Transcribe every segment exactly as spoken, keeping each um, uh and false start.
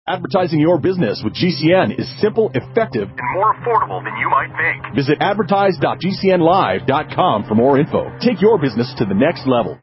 Advertising your business with G C N is simple, effective, and more affordable than you might think. Visit advertise dot g c n live dot com for more info. Take your business to the next level.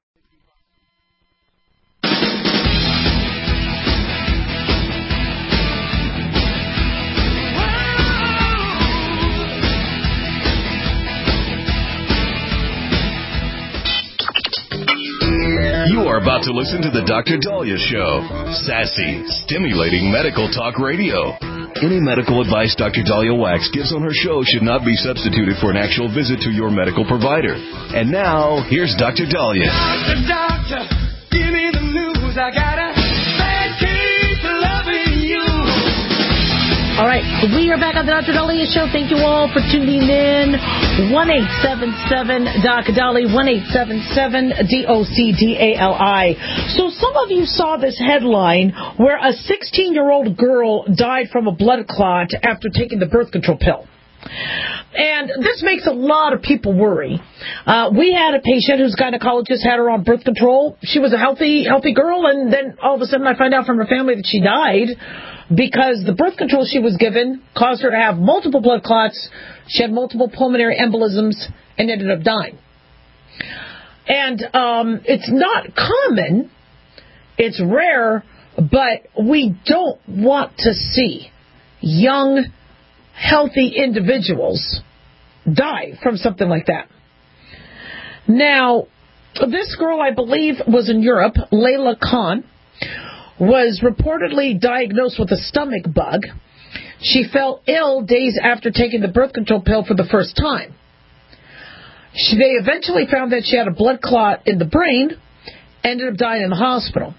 You are about to listen to the Doctor Dahlia Show. Sassy, stimulating medical talk radio. Any medical advice Doctor Dahlia Wax gives on her show should not be substituted for an actual visit to your medical provider. And now, here's Doctor Dahlia. Doctor, doctor, give me the news. I got a bad case of loving you. All right, we are back on the Doctor Dahlia Show. Thank you all for tuning in. one eight seven seven D O C Dali, one eight seven seven D O C D A L I. So some of you saw this headline where a sixteen-year-old girl died from a blood clot after taking the birth control pill. And this makes a lot of people worry. Uh, we had a patient whose gynecologist had her on birth control. She was a healthy, healthy girl, and then all of a sudden I find out from her family that she died because the birth control she was given caused her to have multiple blood clots. She had multiple pulmonary embolisms and ended up dying. And um, it's not common. It's rare, but we don't want to see young, healthy individuals die from something like that. Now, this girl, I believe, was in Europe. Layla Khan was reportedly diagnosed with a stomach bug. She fell ill days after taking the birth control pill for the first time. She, they eventually found that she had a blood clot in the brain, ended up dying in the hospital.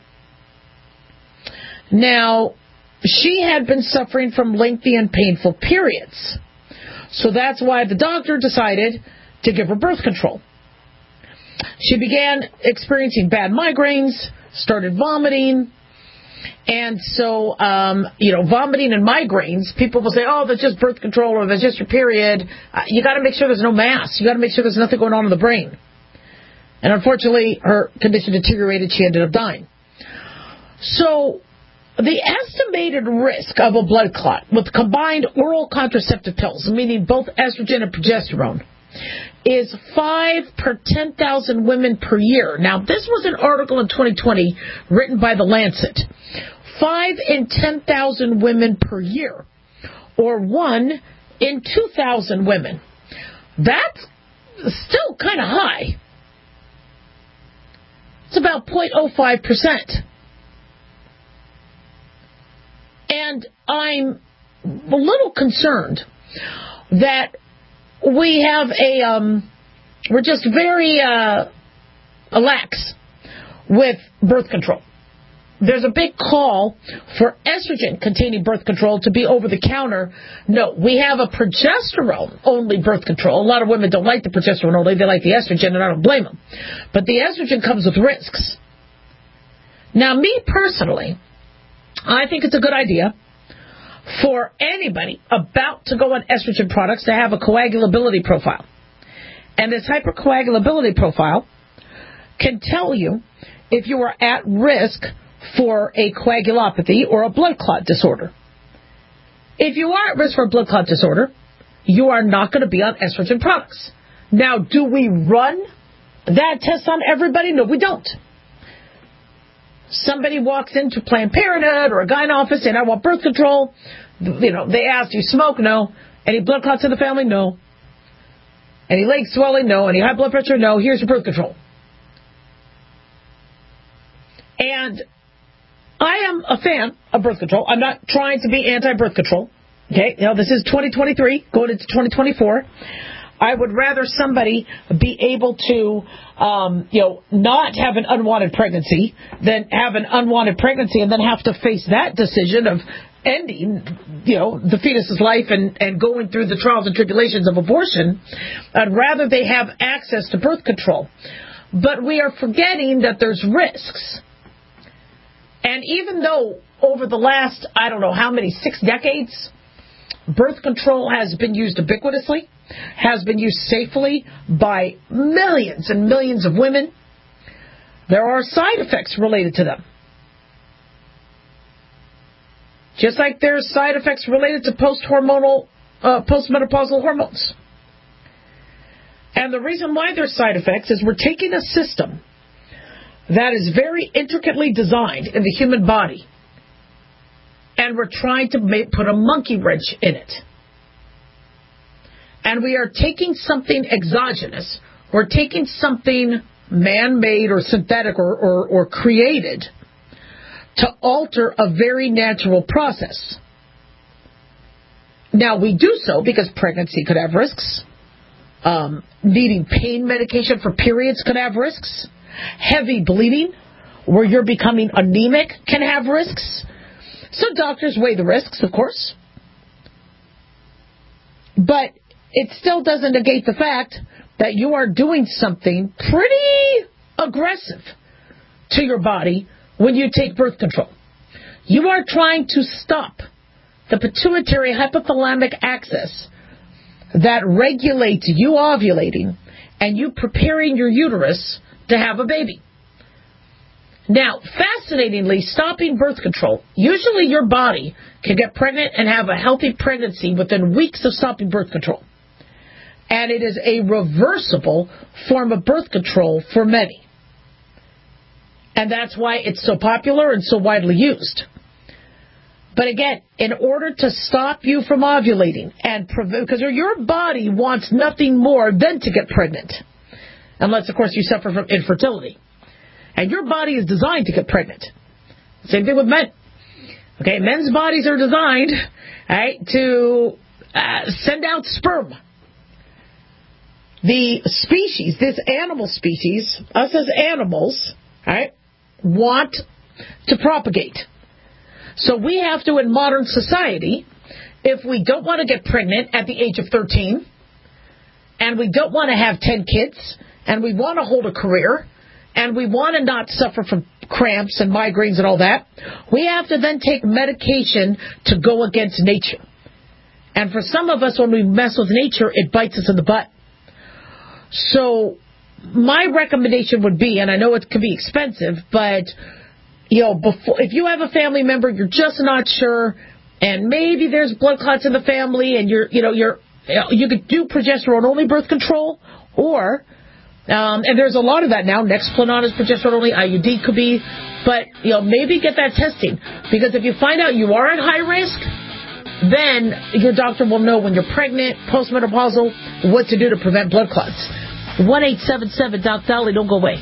Now, she had been suffering from lengthy and painful periods. So that's why the doctor decided to give her birth control. She began experiencing bad migraines, started vomiting. And so, um, you know, vomiting and migraines, people will say, oh, that's just birth control or that's just your period. Uh, you got to make sure there's no mass. You got to make sure there's nothing going on in the brain. And unfortunately, her condition deteriorated. She ended up dying. So the estimated risk of a blood clot with combined oral contraceptive pills, meaning both estrogen and progesterone, is five per ten thousand women per year. Now, this was an article in twenty twenty written by The Lancet. five in ten thousand women per year, or one in two thousand women. That's still kind of high. It's about zero point zero five percent. And I'm a little concerned that we have a, um, we're just very uh, lax with birth control. There's a big call for estrogen-containing birth control to be over-the-counter. No, we have a progesterone-only birth control. A lot of women don't like the progesterone only. They like the estrogen, and I don't blame them. But the estrogen comes with risks. Now, me personally, I think it's a good idea for anybody about to go on estrogen products to have a coagulability profile. And this hypercoagulability profile can tell you if you are at risk for a coagulopathy or a blood clot disorder. If you are at risk for a blood clot disorder, you are not going to be on estrogen products. Now, do we run that test on everybody? No, we don't. Somebody walks into Planned Parenthood or a gyne office saying, I want birth control. You know, they ask, do you smoke? No. Any blood clots in the family? No. Any leg swelling? No. Any high blood pressure? No. Here's your birth control. And I am a fan of birth control. I'm not trying to be anti-birth control. Okay? You know, this is twenty twenty-three, going into twenty twenty-four. I would rather somebody be able to, um, you know, not have an unwanted pregnancy than have an unwanted pregnancy and then have to face that decision of ending, you know, the fetus's life and, and going through the trials and tribulations of abortion. I'd rather they have access to birth control. But we are forgetting that there's risks. And even though over the last, I don't know how many, six decades, birth control has been used ubiquitously, has been used safely by millions and millions of women, there are side effects related to them. Just like there's side effects related to post-hormonal, uh, postmenopausal hormones. And the reason why there's side effects is we're taking a system that is very intricately designed in the human body, and we're trying to make, put a monkey wrench in it. And we are taking something exogenous, we're taking something man-made or synthetic or, or, or created to alter a very natural process. Now, we do so because pregnancy could have risks. Um, needing pain medication for periods could have risks. Heavy bleeding, where you're becoming anemic, can have risks. So doctors weigh the risks, of course. But it still doesn't negate the fact that you are doing something pretty aggressive to your body when you take birth control. You are trying to stop the pituitary hypothalamic axis that regulates you ovulating and you preparing your uterus to have a baby. Now, fascinatingly, stopping birth control, usually your body can get pregnant and have a healthy pregnancy within weeks of stopping birth control. And it is a reversible form of birth control for many. And that's why it's so popular and so widely used. But again, in order to stop you from ovulating, and because your body wants nothing more than to get pregnant, unless, of course, you suffer from infertility. And your body is designed to get pregnant. Same thing with men. Okay, men's bodies are designed, right, to uh, send out sperm. The species, this animal species, us as animals, right, want to propagate. So we have to, in modern society, if we don't want to get pregnant at the age of thirteen, and we don't want to have ten kids, and we want to hold a career, and we want to not suffer from cramps and migraines and all that, we have to then take medication to go against nature. And for some of us, when we mess with nature, it bites us in the butt. So my recommendation would be, and I know it can be expensive, but you know, before, if you have a family member, you're just not sure, and maybe there's blood clots in the family, and you're, you know, you're, you could do progesterone-only birth control, or, um, and there's a lot of that now. Nexplanon is progesterone-only, I U D could be, but you know, maybe get that testing, because if you find out you are at high risk, then your doctor will know when you're pregnant, postmenopausal, what to do to prevent blood clots. one eight seven seven Doc Dolly, don't go away.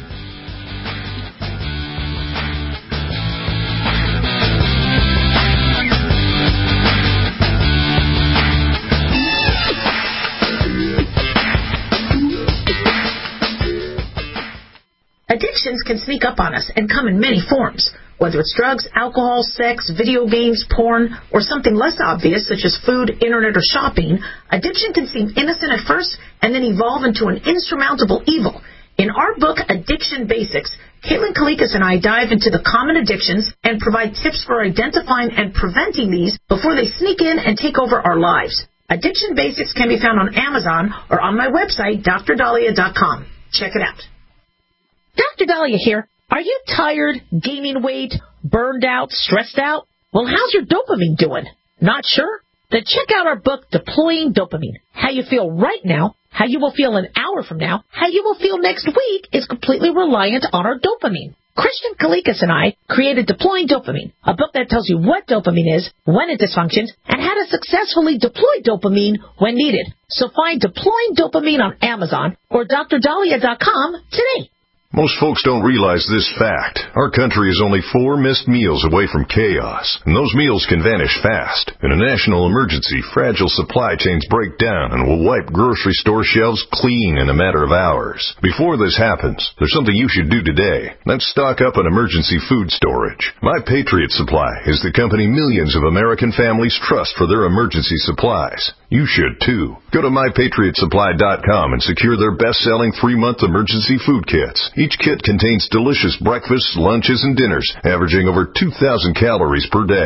Addictions can sneak up on us and come in many forms. Whether it's drugs, alcohol, sex, video games, porn, or something less obvious such as food, internet, or shopping, addiction can seem innocent at first and then evolve into an insurmountable evil. In our book, Addiction Basics, Caitlin Kalikas and I dive into the common addictions and provide tips for identifying and preventing these before they sneak in and take over our lives. Addiction Basics can be found on Amazon or on my website, D R Dahlia dot com. Check it out. Doctor Dahlia here. Are you tired, gaining weight, burned out, stressed out? Well, how's your dopamine doing? Not sure? Then check out our book, Deploying Dopamine. How you feel right now, how you will feel an hour from now, how you will feel next week is completely reliant on our dopamine. Christian Kalikas and I created Deploying Dopamine, a book that tells you what dopamine is, when it dysfunctions, and how to successfully deploy dopamine when needed. So find Deploying Dopamine on Amazon or D R Dahlia dot com today. Most folks don't realize this fact. Our country is only four missed meals away from chaos, and those meals can vanish fast. In a national emergency, fragile supply chains break down and will wipe grocery store shelves clean in a matter of hours. Before this happens, there's something you should do today. Let's stock up on emergency food storage. My Patriot Supply is the company millions of American families trust for their emergency supplies. You should, too. Go to my patriot supply dot com and secure their best-selling three-month emergency food kits. Each kit contains delicious breakfasts, lunches, and dinners, averaging over two thousand calories per day.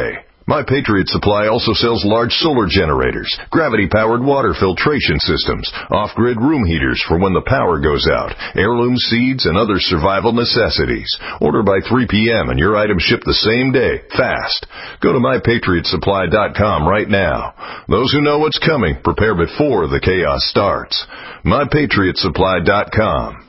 My Patriot Supply also sells large solar generators, gravity-powered water filtration systems, off-grid room heaters for when the power goes out, heirloom seeds, and other survival necessities. Order by three p.m. and your items ship the same day, fast. Go to my patriot supply dot com right now. Those who know what's coming prepare before the chaos starts. my patriot supply dot com.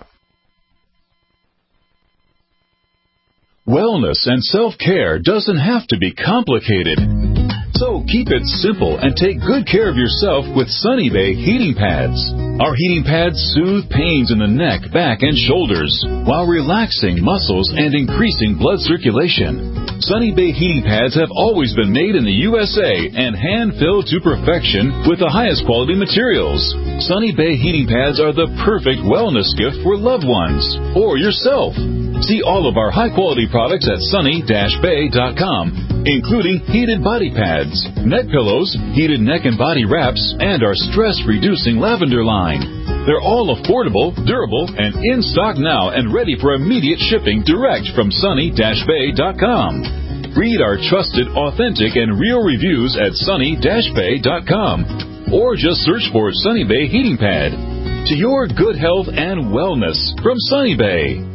Wellness and self-care doesn't have to be complicated. So keep it simple and take good care of yourself with Sunny Bay heating pads. Our heating pads soothe pains in the neck, back, and shoulders while relaxing muscles and increasing blood circulation. Sunny Bay heating pads have always been made in the U S A and hand-filled to perfection with the highest quality materials. Sunny Bay heating pads are the perfect wellness gift for loved ones or yourself. See all of our high-quality products at sunny dash bay dot com, including heated body pads, neck pillows, heated neck and body wraps, and our stress-reducing lavender line. They're all affordable, durable, and in stock now and ready for immediate shipping direct from sunny dash bay dot com. Read our trusted, authentic, and real reviews at sunny dash bay dot com, or just search for Sunny Bay Heating Pad. To your good health and wellness from Sunny Bay.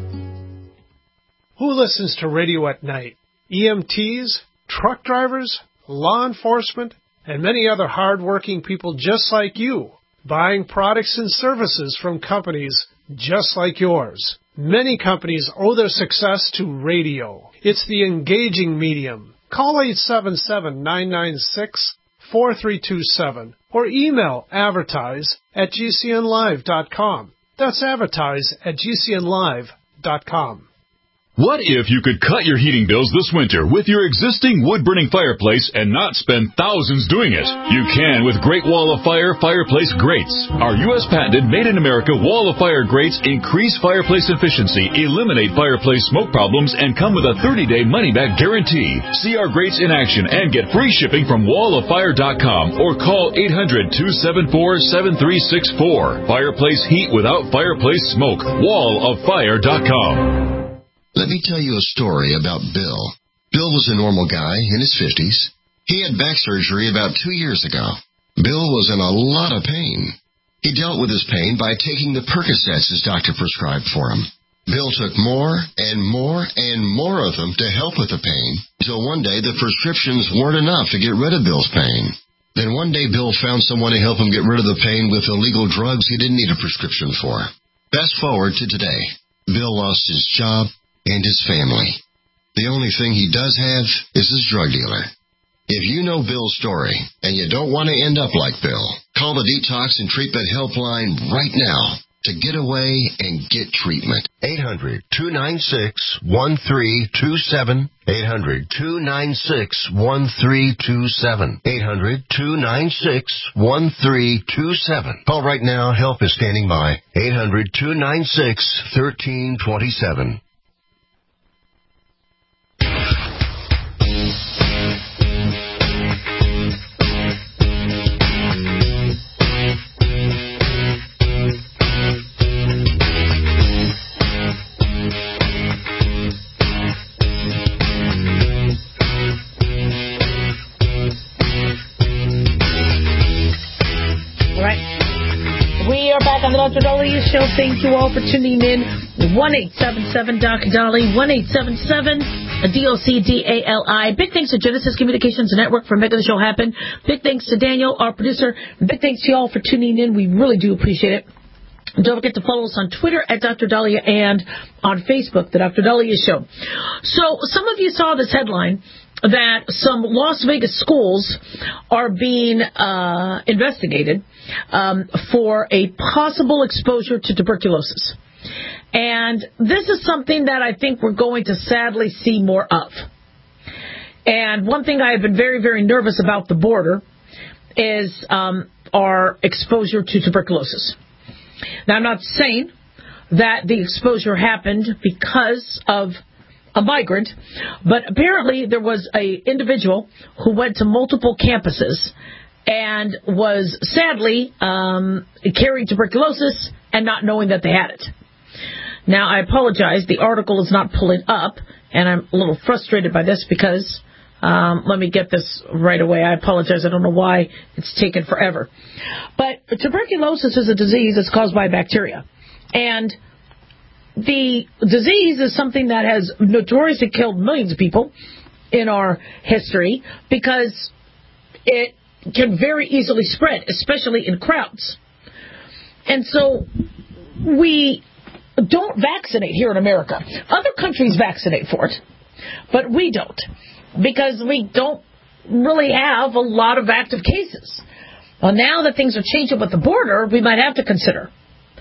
Who listens to radio at night? E M Ts, truck drivers, law enforcement, and many other hard-working people just like you, buying products and services from companies just like yours. Many companies owe their success to radio. It's the engaging medium. Call eight seven seven, nine nine six, four three two seven or email advertise at g c n live dot com. That's advertise at g c n live dot com. What if you could cut your heating bills this winter with your existing wood-burning fireplace and not spend thousands doing it? You can with Great Wall of Fire Fireplace Grates. Our U S patented made-in-America Wall of Fire grates increase fireplace efficiency, eliminate fireplace smoke problems, and come with a thirty-day money-back guarantee. See our grates in action and get free shipping from wall of fire dot com or call eight hundred, two seven four, seven three six four. Fireplace heat without fireplace smoke. wall of fire dot com. Let me tell you a story about Bill. Bill was a normal guy in his fifties. He had back surgery about two years ago. Bill was in a lot of pain. He dealt with his pain by taking the Percocets his doctor prescribed for him. Bill took more and more and more of them to help with the pain, until one day the prescriptions weren't enough to get rid of Bill's pain. Then one day Bill found someone to help him get rid of the pain with illegal drugs he didn't need a prescription for. Fast forward to today. Bill lost his job and his family. The only thing he does have is his drug dealer. If you know Bill's story and you don't want to end up like Bill, call the Detox and Treatment Helpline right now to get away and get treatment. eight hundred, two nine six, one three two seven. eight hundred, two nine six, one three two seven. eight hundred, two nine six, one three two seven. Call right now. Help is standing by. eight hundred, two nine six, one three two seven. On the Doctor Dahlia Show. Thank you all for tuning in. one eight seven seven Doc Dolly, one eight seven seven D O C D A L I. Big thanks to Genesis Communications Network for making the show happen. Big thanks to Daniel, our producer. Big thanks to you all for tuning in. We really do appreciate it. And don't forget to follow us on Twitter at Doctor Dahlia and on Facebook, The Doctor Dahlia Show. So some of you saw this headline that some Las Vegas schools are being uh, investigated um, for a possible exposure to tuberculosis. And this is something that I think we're going to sadly see more of. And one thing I have been very, very nervous about the border is um, our exposure to tuberculosis. Now, I'm not saying that the exposure happened because of a migrant, but apparently there was an individual who went to multiple campuses and was sadly um, carrying tuberculosis and not knowing that they had it. Now, I apologize. The article is not pulling up, and I'm a little frustrated by this because Um, let me get this right away. I apologize. I don't know why it's taken forever. But tuberculosis is a disease that's caused by bacteria. And the disease is something that has notoriously killed millions of people in our history because it can very easily spread, especially in crowds. And so we don't vaccinate here in America. Other countries vaccinate for it, but we don't, because we don't really have a lot of active cases. Well, now that things are changing with the border, we might have to consider.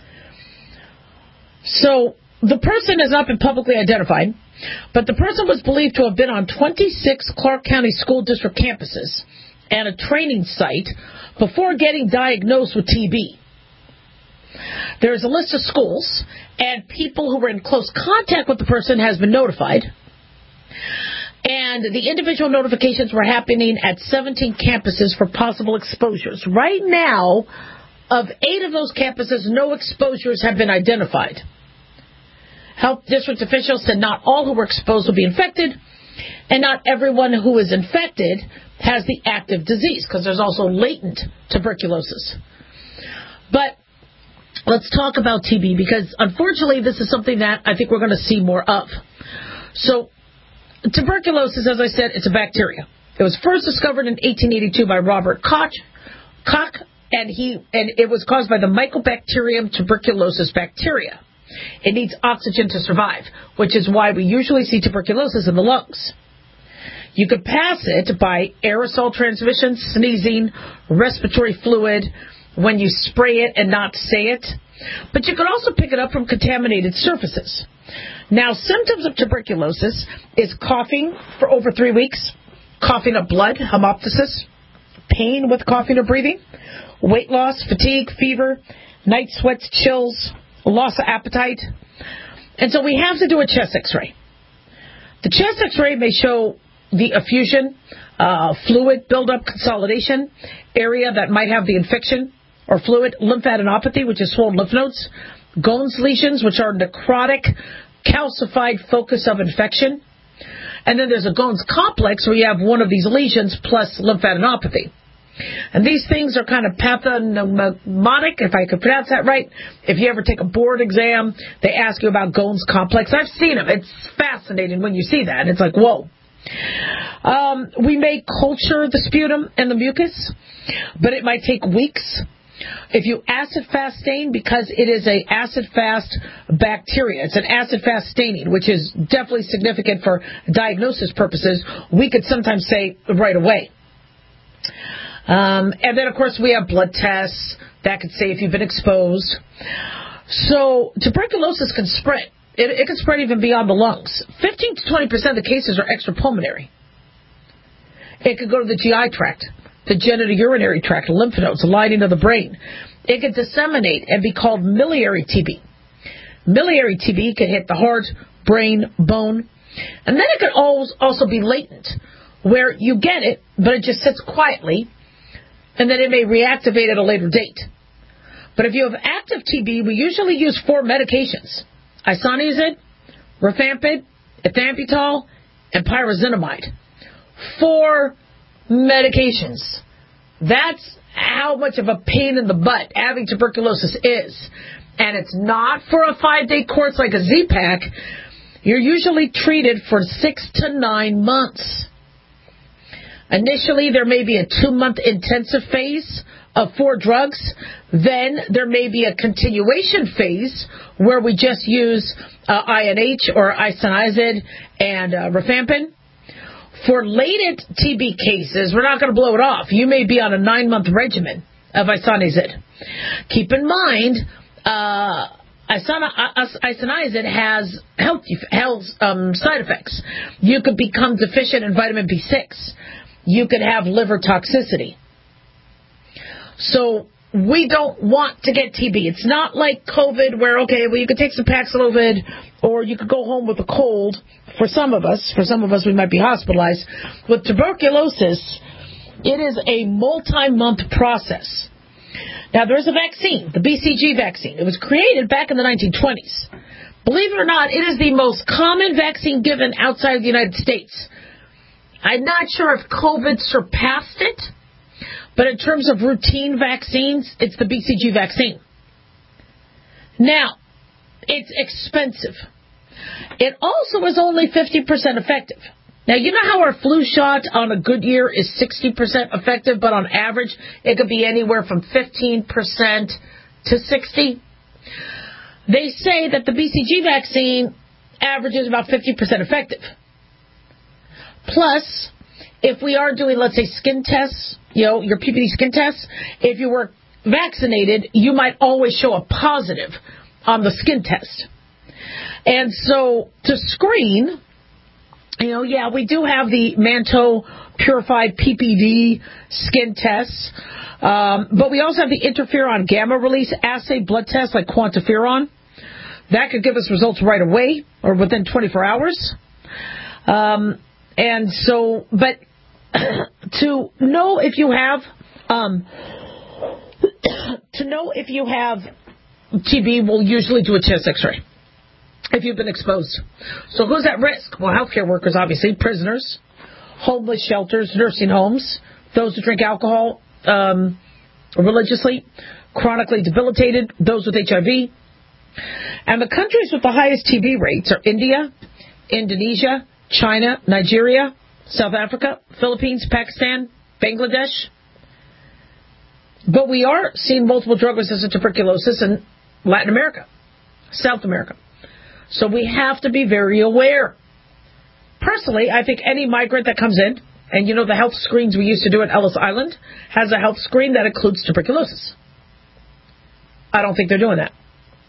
So the person has not been publicly identified, but the person was believed to have been on twenty-six Clark County School District campuses and a training site before getting diagnosed with T B. There's a list of schools, and people who were in close contact with the person has been notified. And the individual notifications were happening at seventeen campuses for possible exposures. Right now, of eight of those campuses, no exposures have been identified. Health district officials said not all who were exposed will be infected, and not everyone who is infected has the active disease, because there's also latent tuberculosis. But let's talk about T B, because unfortunately this is something that I think we're going to see more of. So tuberculosis, as I said, it's a bacteria. It was first discovered in eighteen eighty-two by Robert Koch, Koch and he and it was caused by the Mycobacterium tuberculosis bacteria. It needs oxygen to survive, which is why we usually see tuberculosis in the lungs. You could pass it by aerosol transmission, sneezing, respiratory fluid, when you spray it and not say it. But you could also pick it up from contaminated surfaces. Now, symptoms of tuberculosis is coughing for over three weeks, coughing up blood, hemoptysis, pain with coughing or breathing, weight loss, fatigue, fever, night sweats, chills, loss of appetite. And so we have to do a chest x-ray. The chest x-ray may show the effusion, uh, fluid buildup, consolidation, area that might have the infection or fluid, lymphadenopathy, which is swollen lymph nodes, Ghon's lesions, which are necrotic, calcified focus of infection. And then there's a Ghon's complex, where you have one of these lesions plus lymphadenopathy. And these things are kind of pathognomonic, if I could pronounce that right. If you ever take a board exam, they ask you about Ghon's complex. I've seen them. It's fascinating when you see that. It's like, whoa. Um, we may culture the sputum and the mucus, but it might take weeks. If you acid fast stain, because it is a acid fast bacteria, it's an acid fast staining, which is definitely significant for diagnosis purposes, we could sometimes say right away. Um, and then, of course, we have blood tests that could say if you've been exposed. So tuberculosis can spread. It, it can spread even beyond the lungs. fifteen to twenty percent of the cases are extrapulmonary. It could go to the G I tract, the genitourinary tract, lymph nodes, the lining of the brain. It could disseminate and be called miliary T B. Miliary T B could hit the heart, brain, bone. And then it could also be latent, where you get it, but it just sits quietly, and then it may reactivate at a later date. But if you have active T B, we usually use four medications: isoniazid, rifampin, ethambutol, and pyrazinamide. Four medications. That's how much of a pain in the butt having tuberculosis is. And it's not for a five-day course like a Z-Pak. You're usually treated for six to nine months. Initially, there may be a two-month intensive phase of four drugs. Then there may be a continuation phase where we just use uh, I N H or isoniazid and uh, rifampin. For latent T B cases, we're not going to blow it off. You may be on a nine-month regimen of isoniazid. Keep in mind, uh, isoniazid has health, health um, side effects. You could become deficient in vitamin B six. You could have liver toxicity. So we don't want to get T B. It's not like COVID where, okay, well, you could take some Paxlovid or you could go home with a cold. For some of us, for some of us, we might be hospitalized. With tuberculosis, it is a multi-month process. Now, there is a vaccine, the B C G vaccine. It was created back in the nineteen twenties. Believe it or not, it is the most common vaccine given outside of the United States. I'm not sure if COVID surpassed it, but in terms of routine vaccines, it's the B C G vaccine. Now, it's expensive. It also is only fifty percent effective. Now, you know how our flu shot on a good year is sixty percent effective, but on average, it could be anywhere from fifteen percent to sixty percent? They say that the B C G vaccine averages about fifty percent effective. Plus, if we are doing, let's say, skin tests, you know, your P P D skin tests, if you were vaccinated, you might always show a positive on the skin test. And so, to screen, you know, yeah, we do have the Manto Purified P P D skin tests, um, but we also have the interferon gamma release assay blood test like QuantiFERON. That could give us results right away or within twenty-four hours. Um, and so, but to know if you have, um, to know if you have T B, we'll usually do a chest x-ray if you've been exposed. So who's at risk? Well, healthcare workers, obviously, prisoners, homeless shelters, nursing homes, those who drink alcohol um, religiously, chronically debilitated, those with H I V. And the countries with the highest T B rates are India, Indonesia, China, Nigeria, South Africa, Philippines, Pakistan, Bangladesh. But we are seeing multiple drug-resistant tuberculosis in Latin America, South America. So we have to be very aware. Personally, I think any migrant that comes in, and you know the health screens we used to do at Ellis Island, has a health screen that includes tuberculosis. I don't think they're doing that.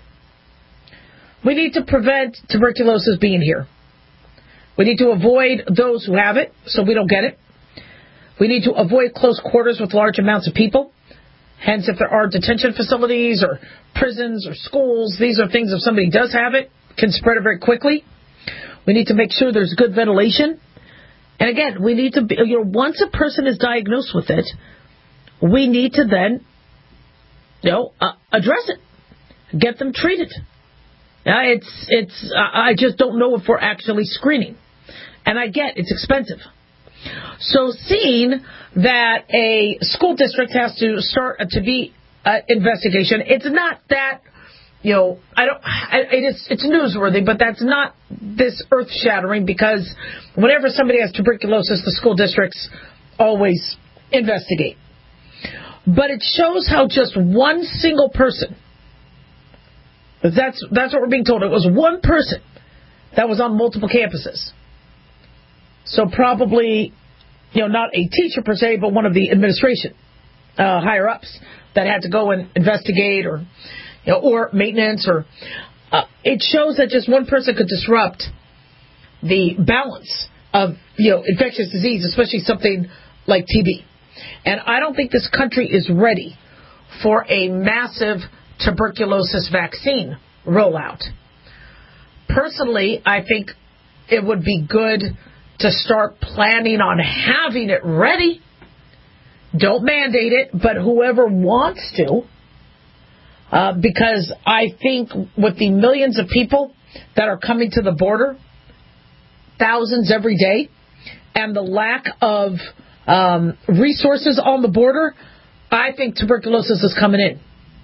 We need to prevent tuberculosis being here. We need to avoid those who have it so we don't get it. We need to avoid close quarters with large amounts of people. Hence, if there are detention facilities or prisons or schools, these are things if somebody does have it, can spread it very quickly. We need to make sure there's good ventilation. And again, we need to be, you know, once a person is diagnosed with it, we need to then, you know, uh, address it, get them treated. Uh, it's, it's, uh, I just don't know if we're actually screening. And I get it's expensive. So seeing that a school district has to start a T B uh, investigation, it's not that, you know, I don't, I, it is, it's newsworthy, but that's not this earth-shattering because whenever somebody has tuberculosis, the school districts always investigate. But it shows how just one single person, that's, that's what we're being told, it was one person that was on multiple campuses. So probably, you know, not a teacher per se, but one of the administration uh, higher-ups that had to go and investigate or, you know, or maintenance. or uh, It shows that just one person could disrupt the balance of, you know, infectious disease, especially something like T B. And I don't think this country is ready for a massive tuberculosis vaccine rollout. Personally, I think it would be good to start planning on having it ready. Don't mandate it, but whoever wants to, uh, because I think with the millions of people that are coming to the border, thousands every day, and the lack of um, resources on the border, I think tuberculosis is coming in.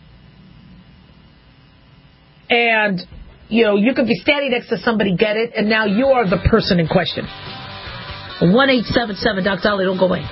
And, you know, you could be standing next to somebody, get it, and now you are the person in question. one eight seven seven Doc Dolly, don't go away.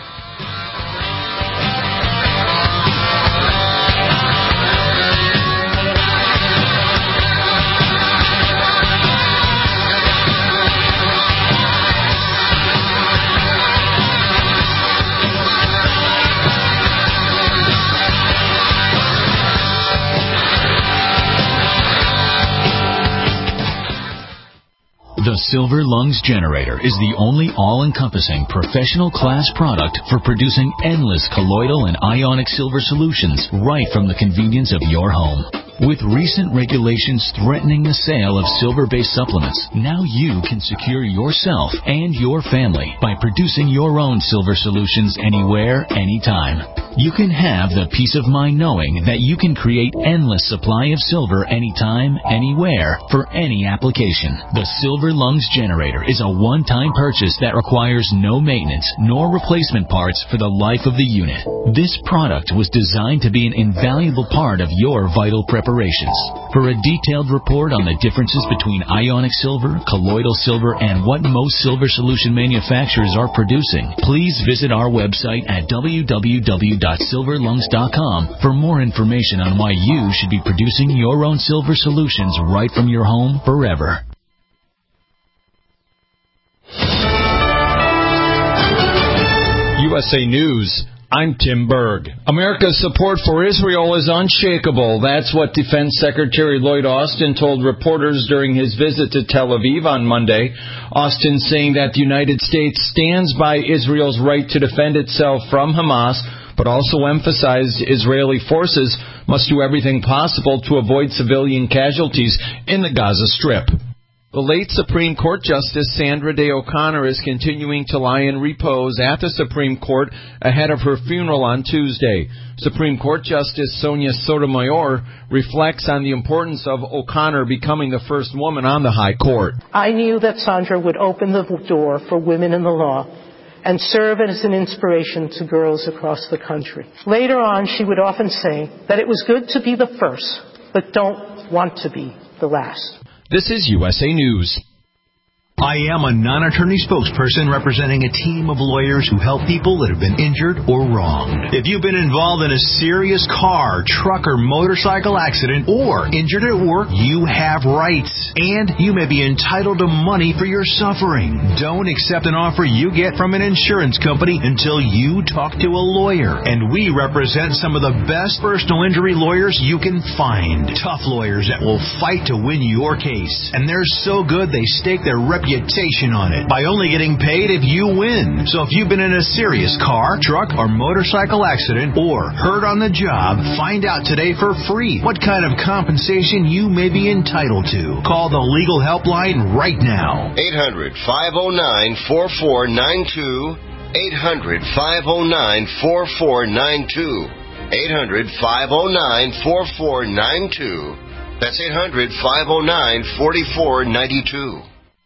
The Silver Lungs Generator is the only all-encompassing professional class product for producing endless colloidal and ionic silver solutions right from the convenience of your home. With recent regulations threatening the sale of silver-based supplements, now you can secure yourself and your family by producing your own silver solutions anywhere, anytime. You can have the peace of mind knowing that you can create endless supply of silver anytime, anywhere, for any application. The Silver Lungs Generator is a one-time purchase that requires no maintenance nor replacement parts for the life of the unit. This product was designed to be an invaluable part of your vital preparations. For a detailed report on the differences between ionic silver, colloidal silver, and what most silver solution manufacturers are producing, please visit our website at w w w dot silver lungs dot com for more information on why you should be producing your own silver solutions right from your home forever. U S A News. I'm Tim Berg. America's support for Israel is unshakable. That's what Defense Secretary Lloyd Austin told reporters during his visit to Tel Aviv on Monday. Austin saying that the United States stands by Israel's right to defend itself from Hamas, but also emphasized Israeli forces must do everything possible to avoid civilian casualties in the Gaza Strip. The late Supreme Court Justice Sandra Day O'Connor is continuing to lie in repose at the Supreme Court ahead of her funeral on Tuesday. Supreme Court Justice Sonia Sotomayor reflects on the importance of O'Connor becoming the first woman on the High Court. I knew that Sandra would open the door for women in the law and serve as an inspiration to girls across the country. Later on, she would often say that it was good to be the first, but don't want to be the last. This is U S A News. I am a non-attorney spokesperson representing a team of lawyers who help people that have been injured or wronged. If you've been involved in a serious car, truck, or motorcycle accident or injured at work, you have rights. And you may be entitled to money for your suffering. Don't accept an offer you get from an insurance company until you talk to a lawyer. And we represent some of the best personal injury lawyers you can find. Tough lawyers that will fight to win your case. And they're so good they stake their reputation on it by only getting paid if you win. So if you've been in a serious car, truck, or motorcycle accident or hurt on the job, find out today for free what kind of compensation you may be entitled to. Call the legal helpline right now. eight hundred, five oh nine, four four nine two. eight hundred, five oh nine, four four nine two. eight hundred, five oh nine, four four nine two. That's eight hundred, five oh nine, four four nine two.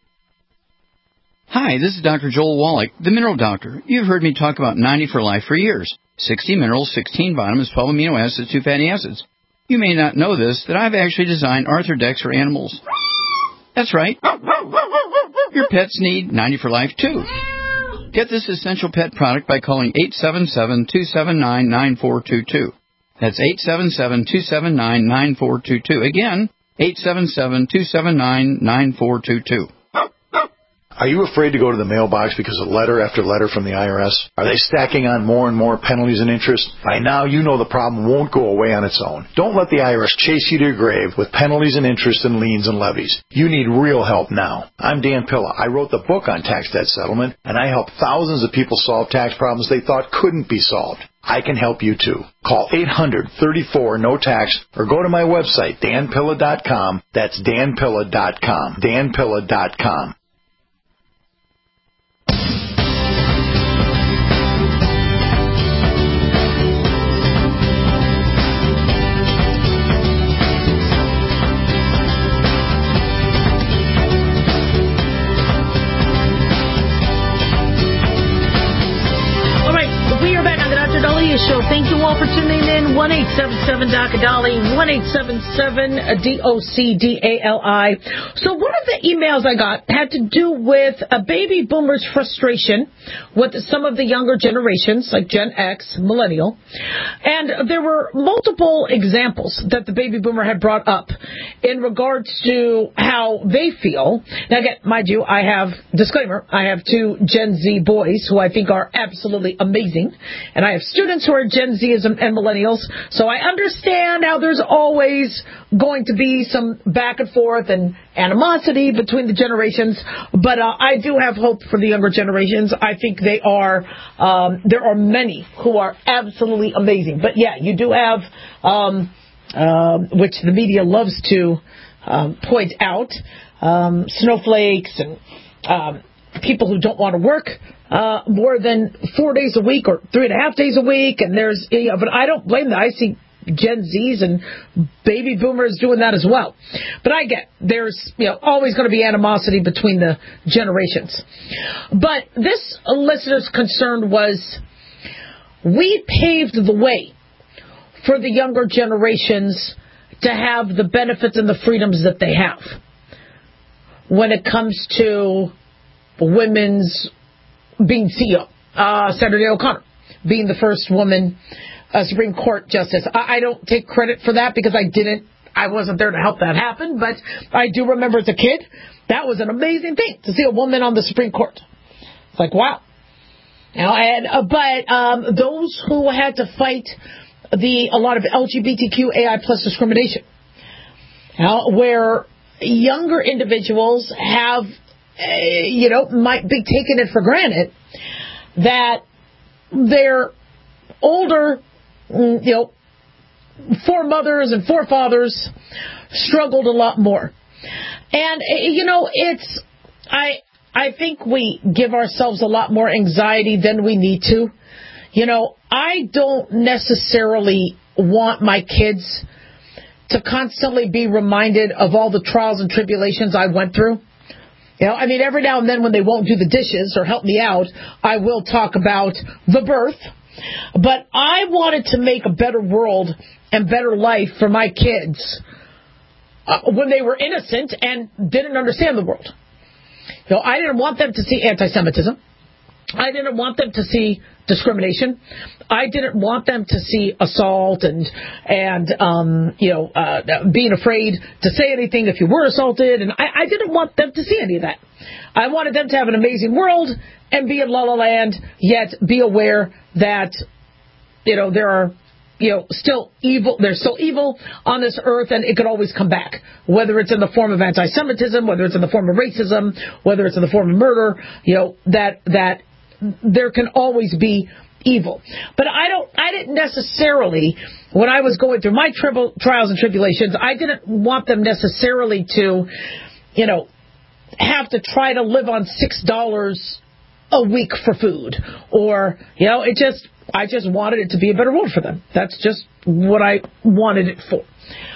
Hi, this is Doctor Joel Wallach, the Mineral Doctor. You've heard me talk about ninety for Life for years. sixty minerals, sixteen vitamins, twelve amino acids, two fatty acids. You may not know this, that I've actually designed Arthrodex for animals. That's right. Your pets need ninety for Life, too. Get this essential pet product by calling eight seven seven, two seven nine, nine four two two. That's eight seven seven, two seven nine, nine four two two. Again, eight seven seven, two seven nine, nine four two two. Are you afraid to go to the mailbox because of letter after letter from the I R S? Are they stacking on more and more penalties and interest? By now, you know the problem won't go away on its own. Don't let the I R S chase you to your grave with penalties and interest and liens and levies. You need real help now. I'm Dan Pilla. I wrote the book on tax debt settlement, and I help thousands of people solve tax problems they thought couldn't be solved. I can help you, too. Call eight hundred, thirty-four, no tax or go to my website, dan pilla dot com. That's dan pilla dot com. dan pilla dot com. Show. Thank you all for tuning in. one eight seven seven D O C A D A L I, one eight seven seven D O C D A L I. So one of the emails I got had to do with a baby boomer's frustration with some of the younger generations, like Gen X, Millennial. And there were multiple examples that the baby boomer had brought up in regards to how they feel. Now, again, mind you, I have, disclaimer, I have two Gen Z boys who I think are absolutely amazing. And I have students who are Gen Zers and, and millennials, so I understand how there's always going to be some back and forth and animosity between the generations, but uh, I do have hope for the younger generations. I think they are, um, there are many who are absolutely amazing. But yeah, you do have, um, uh, which the media loves to um, point out, um, snowflakes and um, people who don't want to work uh, more than four days a week or three and a half days a week. And there's, you know, but I don't blame them. I see Gen Zs and baby boomers doing that as well. But I get there's, you know, always going to be animosity between the generations. But this listener's concern was we paved the way for the younger generations to have the benefits and the freedoms that they have when it comes to women's being C E O. Uh, Senator Day O'Connor being the first woman uh, Supreme Court justice. I, I don't take credit for that because I didn't, I wasn't there to help that happen, but I do remember as a kid, that was an amazing thing to see a woman on the Supreme Court. It's like, wow. You know, and, uh, but um, those who had to fight the a lot of L G B T Q A I plus discrimination, you know, where younger individuals have, uh, you know, might be taking it for granted that their older, you know, foremothers and forefathers struggled a lot more. And, you know, it's, I, I think we give ourselves a lot more anxiety than we need to. You know, I don't necessarily want my kids to constantly be reminded of all the trials and tribulations I went through. You know, I mean, every now and then when they won't do the dishes or help me out, I will talk about the birth. But I wanted to make a better world and better life for my kids uh, when they were innocent and didn't understand the world. You know, I didn't want them to see anti-Semitism. I didn't want them to see discrimination. I didn't want them to see assault and, and um, you know, uh, being afraid to say anything if you were assaulted. And I, I didn't want them to see any of that. I wanted them to have an amazing world and be in La La Land, yet be aware that, you know, there are, you know, still evil, there's still evil on this earth, and it could always come back, whether it's in the form of anti-Semitism, whether it's in the form of racism, whether it's in the form of murder, you know, that, that there can always be evil. But I don't, I didn't necessarily, when I was going through my tri- trials and tribulations, I didn't want them necessarily to, you know, have to try to live on six dollars a week for food, or, you know, it just, I just wanted it to be a better world for them. That's just what I wanted it for.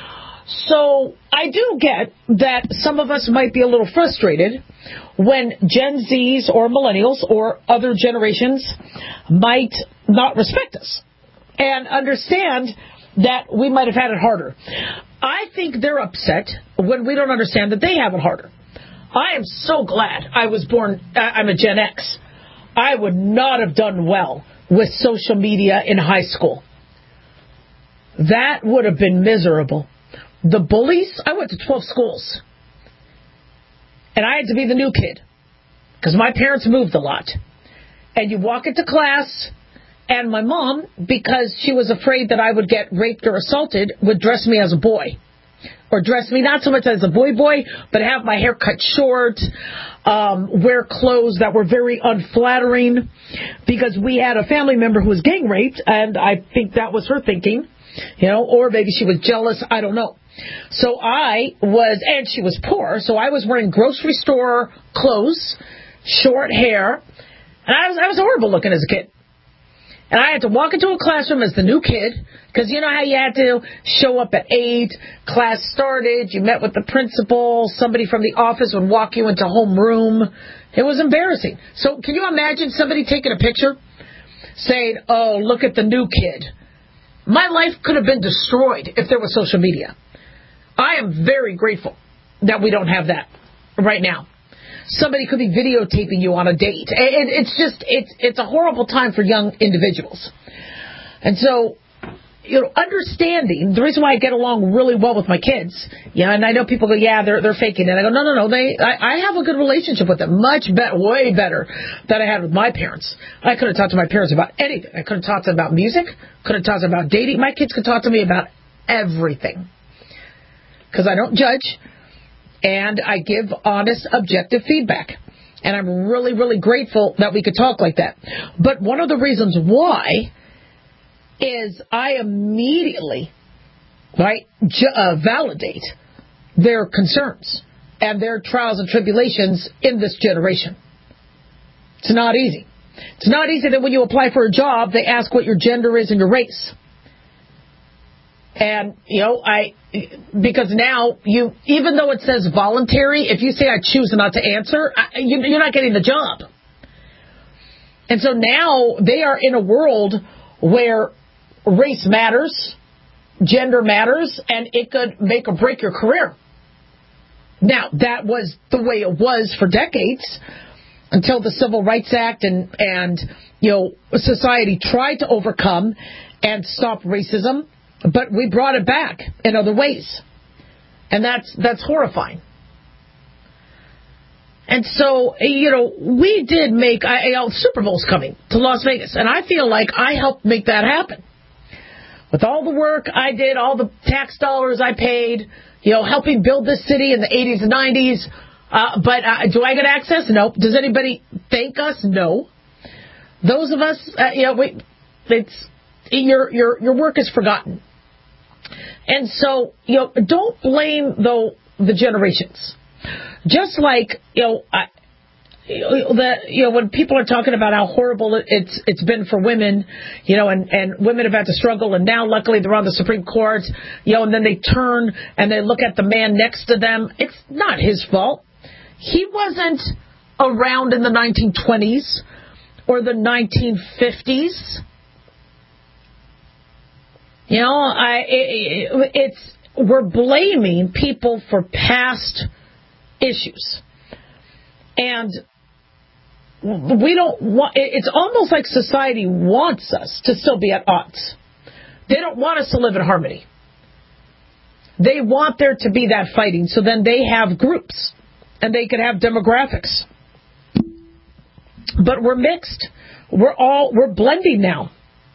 So I do get that some of us might be a little frustrated when Gen Zs or millennials or other generations might not respect us and understand that we might have had it harder. I think they're upset when we don't understand that they have it harder. I am so glad I was born, I'm a Gen X. I would not have done well with social media in high school. That would have been miserable. The bullies, I went to twelve schools. And I had to be the new kid because my parents moved a lot. And you walk into class, and my mom, because she was afraid that I would get raped or assaulted, would dress me as a boy. Or dress me not so much as a boy boy, but have my hair cut short, um, wear clothes that were very unflattering, because we had a family member who was gang raped, and I think that was her thinking, you know, or maybe she was jealous, I don't know. So I was, and she was poor, so I was wearing grocery store clothes, short hair, and I was, I was horrible looking as a kid. And I had to walk into a classroom as the new kid, because you know how you had to show up at eight, class started, you met with the principal, somebody from the office would walk you into homeroom. It was embarrassing. So can you imagine somebody taking a picture, saying, oh, look at the new kid. My life could have been destroyed if there was social media. I am very grateful that we don't have that right now. Somebody could be videotaping you on a date. It's just, it's it's a horrible time for young individuals. And so, you know, understanding, the reason why I get along really well with my kids, yeah, and I know people go, yeah, they're they're faking it. I go, no, no, no, they, I, I have a good relationship with them, much better, way better than I had with my parents. I could have talked to my parents about anything. I could have talked to them about music, could have talked to them about dating. My kids could talk to me about everything. Because I don't judge. And I give honest, objective feedback. And I'm really, really grateful that we could talk like that. But one of the reasons why is I immediately, right, ju- uh, validate their concerns and their trials and tribulations in this generation. It's not easy. It's not easy that when you apply for a job, they ask what your gender is and your race. And, you know, I, because now you, even though it says voluntary, if you say I choose not to answer, I, you, you're not getting the job. And so now they are in a world where race matters, gender matters, and it could make or break your career. Now, that was the way it was for decades until the Civil Rights Act and, and you know, society tried to overcome and stop racism. But we brought it back in other ways. And that's that's horrifying. And so, you know, we did make, I, you know, Super Bowl's coming to Las Vegas. And I feel like I helped make that happen. With all the work I did, all the tax dollars I paid, you know, helping build this city in the eighties and nineties. Uh, but uh, do I get access? No. Does anybody thank us? No. Those of us, uh, you know, we, it's, your, your, your work is forgotten. And so, you know, don't blame, though, the generations. Just like, you know, I, the, you know, when people are talking about how horrible it's it's been for women, you know, and, and women have had to struggle, and now, luckily, they're on the Supreme Court, you know, and then they turn and they look at the man next to them. It's not his fault. He wasn't around in the nineteen twenties or the nineteen fifties. You know, I, it, it's we're blaming people for past issues, and we don't want. It's almost like society wants us to still be at odds. They don't want us to live in harmony. They want there to be that fighting, so then they have groups, and they can have demographics. But we're mixed. We're all we're blending now.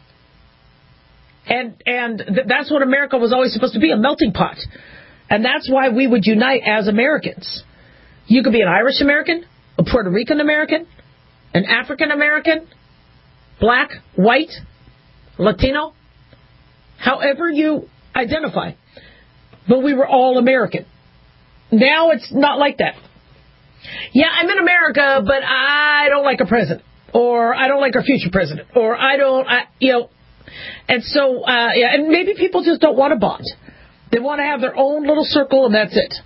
And and th- that's what America was always supposed to be, a melting pot. And that's why we would unite as Americans. You could be an Irish American, a Puerto Rican American, an African American, black, white, Latino, however you identify. But we were all American. Now it's not like that. Yeah, I'm in America, but I don't like our president. Or I don't like our future president. Or I don't, I, you know... And so, uh, yeah, and maybe people just don't want to bond. They want to have their own little circle, and that's it.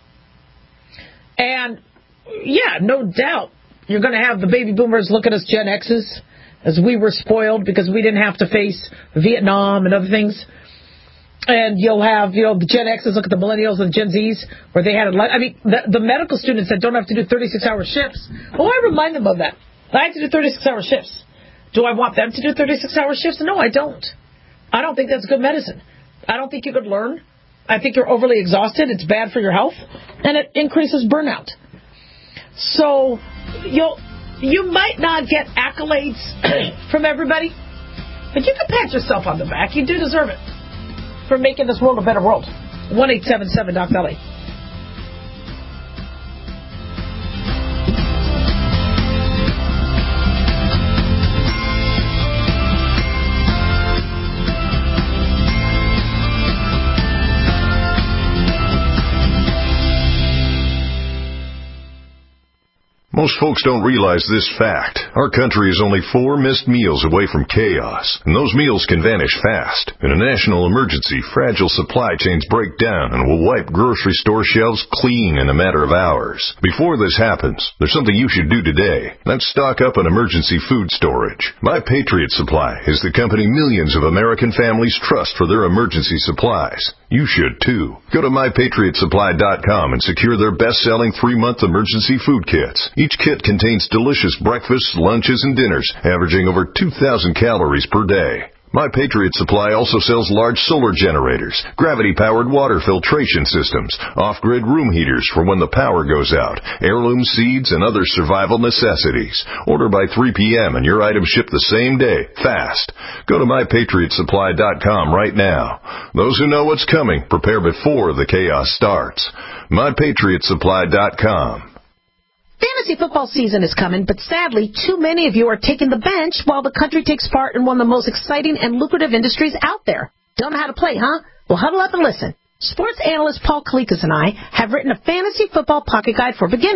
And, yeah, no doubt, you're going to have the baby boomers look at us Gen X's as we were spoiled because we didn't have to face Vietnam and other things. And you'll have, you know, the Gen X's look at the millennials and the Gen Z's where they had, a, I mean, the, the medical students that don't have to do thirty-six hour shifts. Oh, I remind them of that. I have to do thirty-six hour shifts. Do I want them to do thirty-six hour shifts? No, I don't. I don't think that's good medicine. I don't think you could learn. I think you're overly exhausted. It's bad for your health. And it increases burnout. So, you'll, you might not get accolades from everybody, but you can pat yourself on the back. You do deserve it for making this world a better world. one eight seven seven Doc Belly. Most folks don't realize this fact. Our country is only four missed meals away from chaos, and those meals can vanish fast. In a national emergency, fragile supply chains break down and will wipe grocery store shelves clean in a matter of hours. Before this happens, there's something you should do today. That's stock up on emergency food storage. My Patriot Supply is the company millions of American families trust for their emergency supplies. You should too. Go to my patriot supply dot com and secure their best-selling three-month emergency food kits. Each kit contains delicious breakfasts, lunches, and dinners, averaging over two thousand calories per day. My Patriot Supply also sells large solar generators, gravity-powered water filtration systems, off-grid room heaters for when the power goes out, heirloom seeds, and other survival necessities. Order by three p.m. and your items ship the same day, fast. Go to my patriot supply dot com right now. Those who know what's coming, prepare before the chaos starts. my patriot supply dot com. Fantasy football season is coming, but sadly, too many of you are taking the bench while the country takes part in one of the most exciting and lucrative industries out there. Don't know how to play, huh? Well, huddle up and listen. Sports analyst Paul Kalikas and I have written a fantasy football pocket guide for beginners.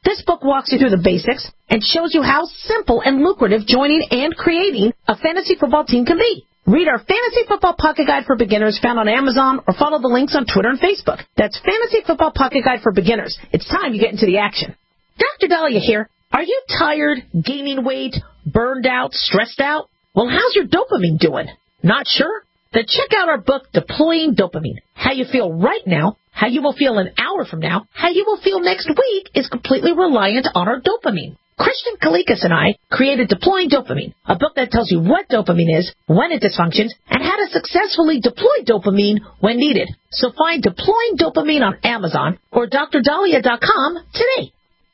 This book walks you through the basics and shows you how simple and lucrative joining and creating a fantasy football team can be. Read our Fantasy Football Pocket Guide for Beginners found on Amazon or follow the links on Twitter and Facebook. That's Fantasy Football Pocket Guide for Beginners. It's time you get into the action. Doctor Dahlia here. Are you tired, gaining weight, burned out, stressed out? Well, how's your dopamine doing? Not sure? Then check out our book, Deploying Dopamine. How you feel right now, how you will feel an hour from now, how you will feel next week is completely reliant on our dopamine. Christian Kalikas and I created Deploying Dopamine, a book that tells you what dopamine is, when it dysfunctions, and how to successfully deploy dopamine when needed. So find Deploying Dopamine on Amazon or D R Dahlia dot com today.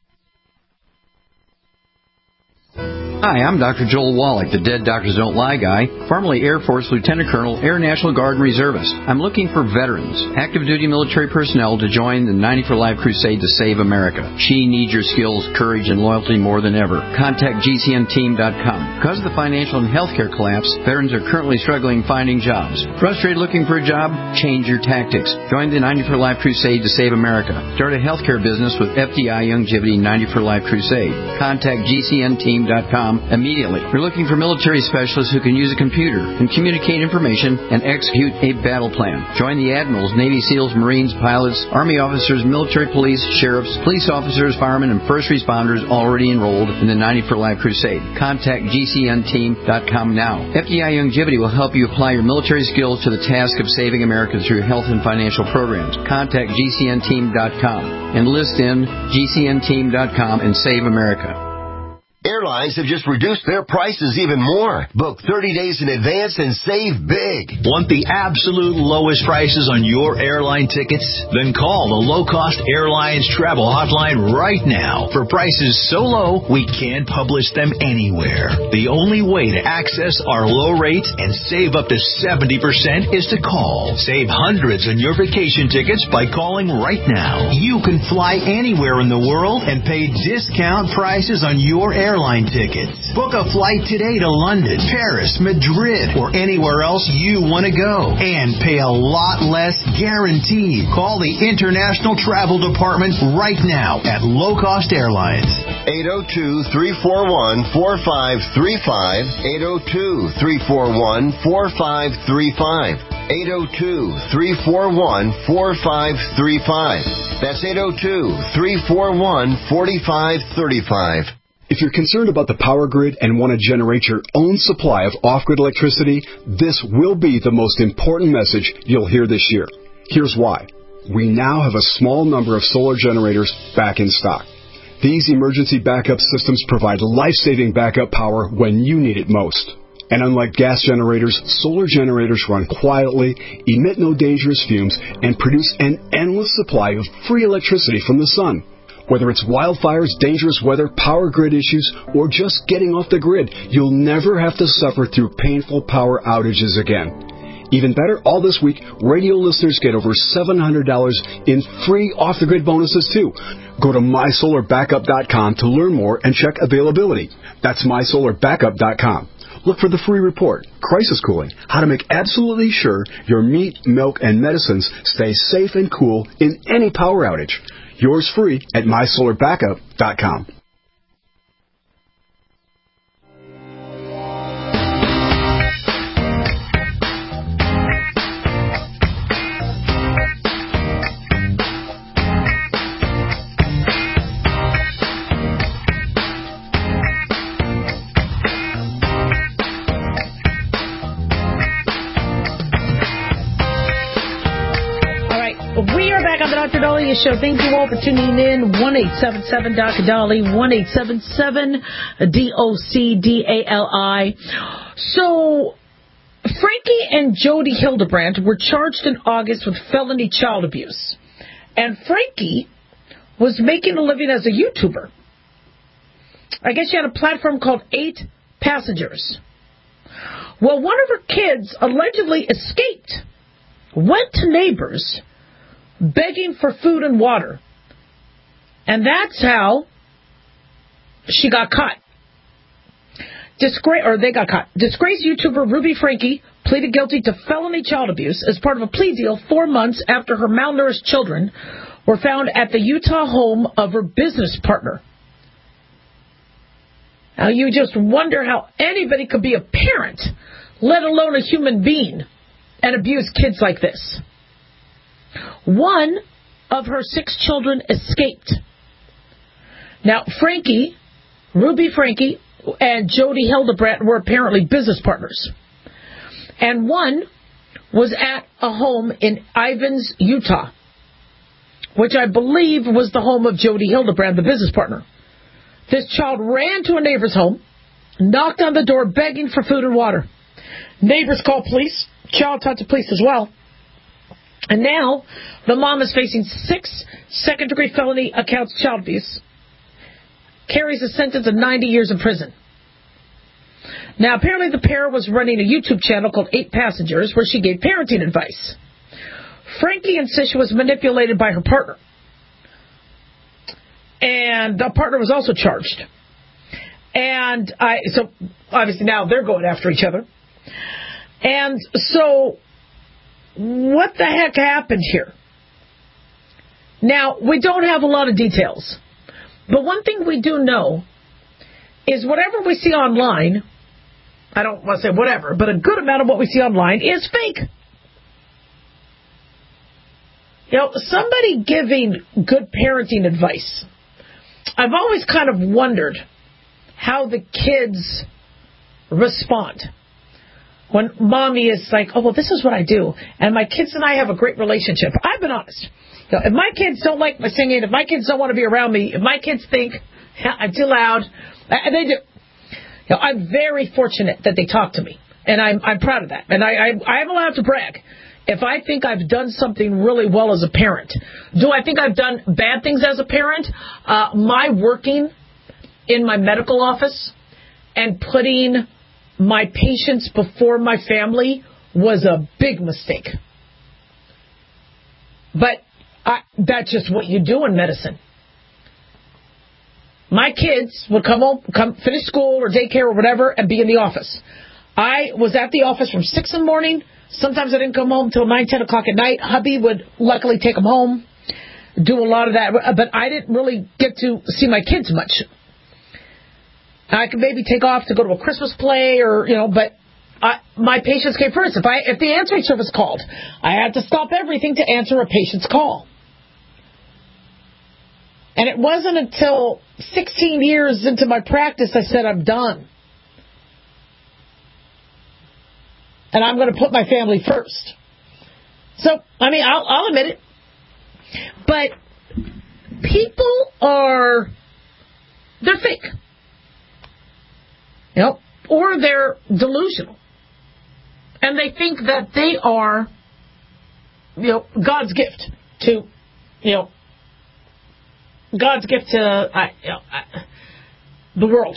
Hi, I'm Doctor Joel Wallach, the Dead Doctors Don't Lie guy, formerly Air Force Lieutenant Colonel, Air National Guard and Reservist. I'm looking for veterans, active duty military personnel to join the ninety for Life crusade to save America. She needs your skills, courage, and loyalty more than ever. Contact G C N team dot com. Because of the financial and healthcare collapse, veterans are currently struggling finding jobs. Frustrated looking for a job? Change your tactics. Join the ninety for Life crusade to save America. Start a healthcare business with F D I Youngevity ninety for Life crusade. Contact G C N team dot com immediately. We're looking for military specialists who can use a computer and communicate information and execute a battle plan. Join the admirals, Navy SEALs, Marines, pilots, Army officers, military police, sheriffs, police officers, firemen, and first responders already enrolled in the ninety for Life crusade. Contact G C N team dot com now. F D I Youngevity will help you apply your military skills to the task of saving America through health and financial programs. Contact G C N team dot com. Enlist in G C N team dot com and save America. Airlines have just reduced their prices even more. Book thirty days in advance and save big. Want the absolute lowest prices on your airline tickets? Then call the Low Cost Airlines Travel Hotline right now. For prices so low, we can't publish them anywhere. The only way to access our low rates and save up to seventy percent is to call. Save hundreds on your vacation tickets by calling right now. You can fly anywhere in the world and pay discount prices on your airline Airline tickets. Book a flight today to London, Paris, Madrid, or anywhere else you want to go. And pay a lot less guaranteed. Call the International Travel Department right now at Low Cost Airlines. eight oh two, three four one, four five three five. eight oh two, three four one, four five three five. eight oh two, three four one, four five three five. That's eight oh two, three four one, four five three five. If you're concerned about the power grid and want to generate your own supply of off-grid electricity, this will be the most important message you'll hear this year. Here's why. We now have a small number of solar generators back in stock. These emergency backup systems provide life-saving backup power when you need it most. And unlike gas generators, solar generators run quietly, emit no dangerous fumes, and produce an endless supply of free electricity from the sun. Whether it's wildfires, dangerous weather, power grid issues, or just getting off the grid, you'll never have to suffer through painful power outages again. Even better, all this week, radio listeners get over seven hundred dollars in free off-the-grid bonuses, too. Go to my solar backup dot com to learn more and check availability. That's my solar backup dot com. Look for the free report, Crisis Cooling, how to make absolutely sure your meat, milk, and medicines stay safe and cool in any power outage. Yours free at my solar backup dot com. Doctor Dahlia Show. Thank you all for tuning in. one eight seven seven Doctor Dolly, one eight seven seven D O C D A L I. So, Frankie and Jody Hildebrandt were charged in August with felony child abuse. And Frankie was making a living as a YouTuber. I guess she had a platform called Eight Passengers. Well, one of her kids allegedly escaped, went to neighbors, begging for food and water. And that's how she got caught. Disgra- or they got caught. Disgraced YouTuber Ruby Frankie pleaded guilty to felony child abuse as part of a plea deal four months after her malnourished children were found at the Utah home of her business partner. Now, you just wonder how anybody could be a parent, let alone a human being, and abuse kids like this. One of her six children escaped. Now, Frankie, Ruby Frankie, and Jody Hildebrandt were apparently business partners. And one was at a home in Ivins, Utah, which I believe was the home of Jody Hildebrandt, the business partner. This child ran to a neighbor's home, knocked on the door begging for food and water. Neighbors called police. Child talked to police as well. And now the mom is facing six second-degree felony accounts of child abuse. Carries a sentence of ninety years in prison. Now, apparently the pair was running a YouTube channel called Eight Passengers where she gave parenting advice. Frankie insists she was manipulated by her partner. And the partner was also charged. And I, so obviously now they're going after each other. And so what the heck happened here? Now, we don't have a lot of details. But one thing we do know is whatever we see online, I don't want to say whatever, but a good amount of what we see online is fake. You know, somebody giving good parenting advice. I've always kind of wondered how the kids respond when mommy is like, oh, well, this is what I do, and my kids and I have a great relationship. I've been honest. You know, if my kids don't like my singing, if my kids don't want to be around me, if my kids think I'm too loud, and they do. You know, I'm very fortunate that they talk to me, and I'm I'm proud of that. And I, I I'm allowed to brag if I think I've done something really well as a parent. Do I think I've done bad things as a parent? Uh, my working in my medical office and putting my patients before my family was a big mistake. But I, that's just what you do in medicine. My kids would come home, come finish school or daycare or whatever, and be in the office. I was at the office from six in the morning. Sometimes I didn't come home till nine, ten o'clock at night. Hubby would luckily take them home, do a lot of that. But I didn't really get to see my kids much. I could maybe take off to go to a Christmas play or, you know, but I, my patients came first. If I if the answering service called, I had to stop everything to answer a patient's call. And it wasn't until sixteen years into my practice I said, I'm done. And I'm going to put my family first. So, I mean, I'll, I'll admit it. But people are, they're fake. You know, or they're delusional. And they think that they are, you know, God's gift to, you know, God's gift to uh, you know, uh, the world.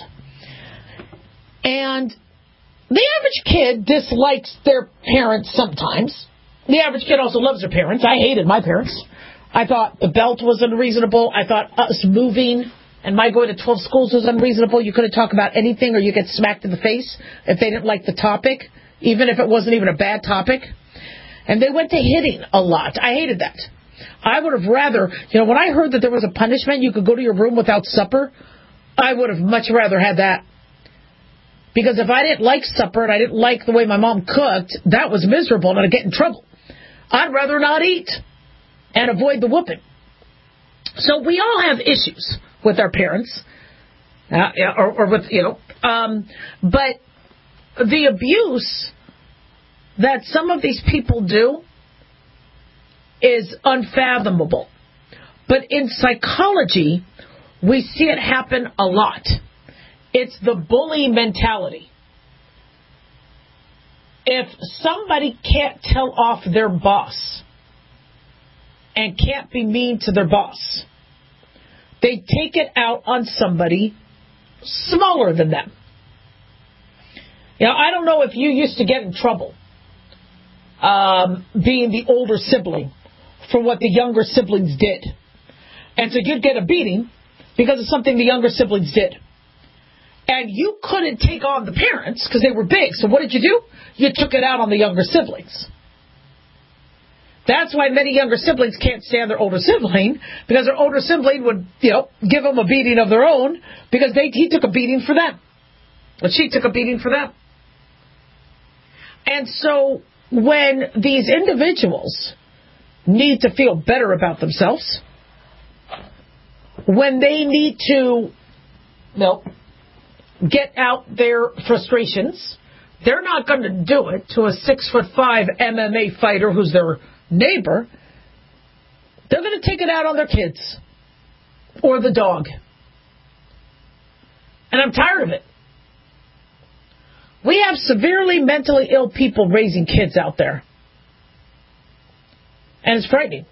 And the average kid dislikes their parents sometimes. The average kid also loves their parents. I hated my parents. I thought the belt was unreasonable. I thought us moving and my going to twelve schools was unreasonable. You couldn't talk about anything or you get smacked in the face if they didn't like the topic, even if it wasn't even a bad topic. And they went to hitting a lot. I hated that. I would have rather, you know, when I heard that there was a punishment, you could go to your room without supper, I would have much rather had that. Because if I didn't like supper and I didn't like the way my mom cooked, that was miserable and I'd get in trouble. I'd rather not eat and avoid the whooping. So we all have issues with our parents, uh, or, or with, you know, um, but the abuse that some of these people do is unfathomable. But in psychology, we see it happen a lot. It's the bully mentality. If somebody can't tell off their boss and can't be mean to their boss, they take it out on somebody smaller than them. You know, I don't know if you used to get in trouble um, being the older sibling for what the younger siblings did. And so you'd get a beating because of something the younger siblings did. And you couldn't take on the parents because they were big. So what did you do? You took it out on the younger siblings. That's why many younger siblings can't stand their older sibling, because their older sibling would, you know, give them a beating of their own, because they he took a beating for them. But she took a beating for them. And so when these individuals need to feel better about themselves, when they need to, you know, get out their frustrations, they're not going to do it to a six foot five M M A fighter who's their neighbor. They're going to take it out on their kids or the dog. And I'm tired of it. We have severely mentally ill people raising kids out there. And it's frightening.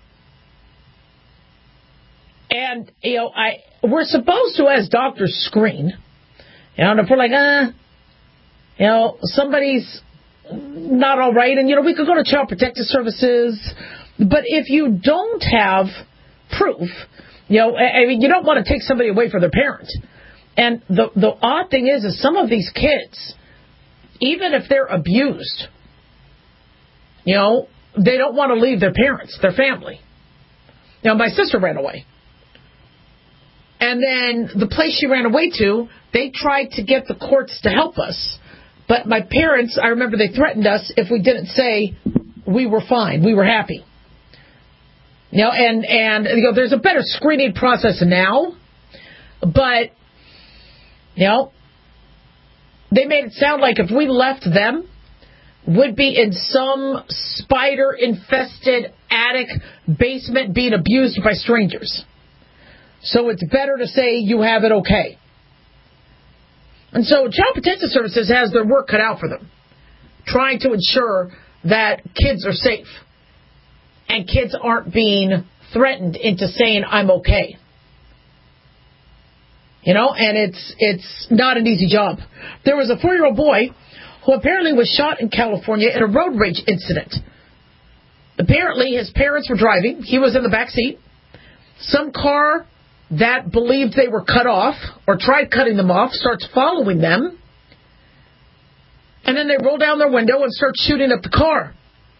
And, you know, I we're supposed to, as doctors, screen. You know, and if we're like, uh, you know, somebody's not all right, and, you know, we could go to Child Protective Services. But if you don't have proof, you know, I mean, you don't want to take somebody away from their parent. And the the odd thing is, is some of these kids, even if they're abused, you know, they don't want to leave their parents, their family. You know, my sister ran away. And then the place she ran away to, they tried to get the courts to help us. But my parents, I remember they threatened us if we didn't say we were fine, we were happy. You know, and, and you know, there's a better screening process now. But, you know, they made it sound like if we left them, would be in some spider-infested attic basement being abused by strangers. So it's better to say you have it okay. And so Child Protective Services has their work cut out for them, trying to ensure that kids are safe and kids aren't being threatened into saying, I'm okay. You know, and it's it's not an easy job. There was a four-year-old boy who apparently was shot in California in a road rage incident. Apparently, his parents were driving. He was in the back seat. Some car that believed they were cut off or tried cutting them off starts following them. And then they roll down their window and start shooting at the car.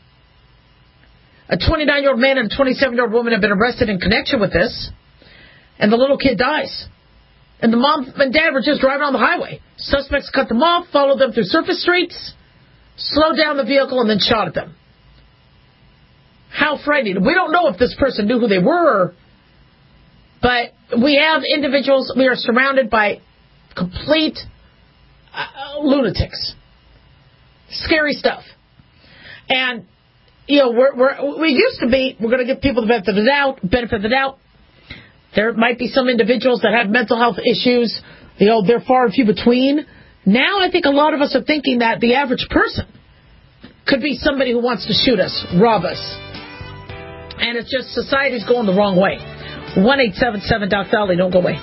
A twenty-nine-year-old man and a twenty-seven-year-old woman have been arrested in connection with this. And the little kid dies. And the mom and dad were just driving on the highway. Suspects cut them off, followed them through surface streets, slowed down the vehicle, and then shot at them. How frightening. We don't know if this person knew who they were, but we have individuals, we are surrounded by complete uh, lunatics. Scary stuff. And, you know, we're, we're, we used to be, we're going to give people the benefit of the doubt, benefit of the doubt. There might be some individuals that have mental health issues. You know, they're far and few between. Now I think a lot of us are thinking that the average person could be somebody who wants to shoot us, rob us. And it's just society's going the wrong way. one eight seven seven Doc Dolly. Don't go away.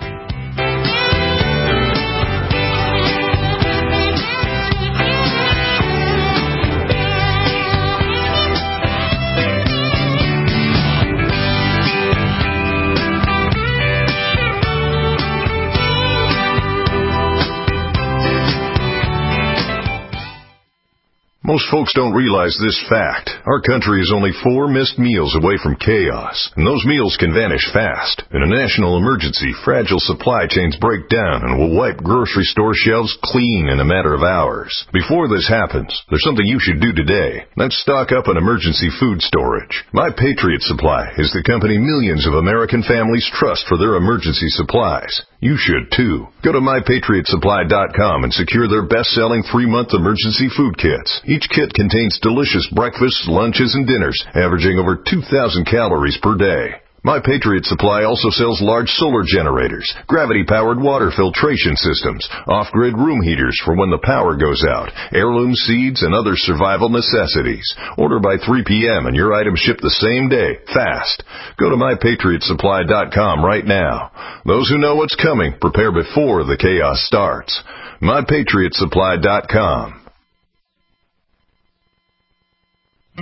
Most folks don't realize this fact. Our country is only four missed meals away from chaos, and those meals can vanish fast. In a national emergency, fragile supply chains break down and will wipe grocery store shelves clean in a matter of hours. Before this happens, there's something you should do today. That's stock up on emergency food storage. My Patriot Supply is the company millions of American families trust for their emergency supplies. You should too. Go to my patriot supply dot com and secure their best-selling three-month emergency food kits. Each kit contains delicious breakfasts, lunches, and dinners, averaging over two thousand calories per day. My Patriot Supply also sells large solar generators, gravity-powered water filtration systems, off-grid room heaters for when the power goes out, heirloom seeds, and other survival necessities. Order by three p.m. and your items ship the same day, fast. Go to my patriot supply dot com right now. Those who know what's coming, prepare before the chaos starts. my patriot supply dot com.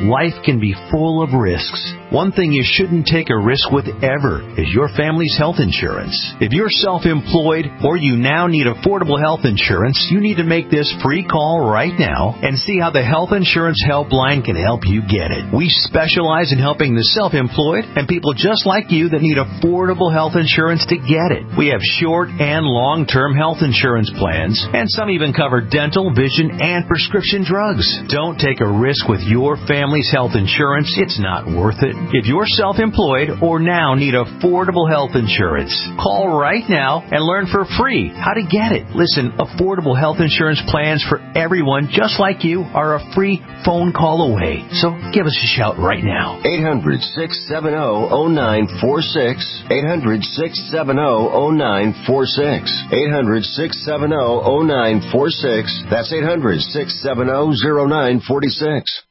Life can be full of risks. One thing you shouldn't take a risk with ever is your family's health insurance. If you're self-employed or you now need affordable health insurance, you need to make this free call right now and see how the Health Insurance Helpline can help you get it. We specialize in helping the self-employed and people just like you that need affordable health insurance to get it. We have short and long-term health insurance plans, and some even cover dental, vision, and prescription drugs. Don't take a risk with your family's health insurance. It's not worth it. If you're self-employed or now need affordable health insurance, call right now and learn for free how to get it. Listen, affordable health insurance plans for everyone just like you are a free phone call away. So give us a shout right now. eight hundred, six seven zero, zero nine four six. eight hundred, six seven zero, zero nine four six. eight hundred, six seven zero, zero nine four six. That's eight hundred, six seven zero, zero nine four six.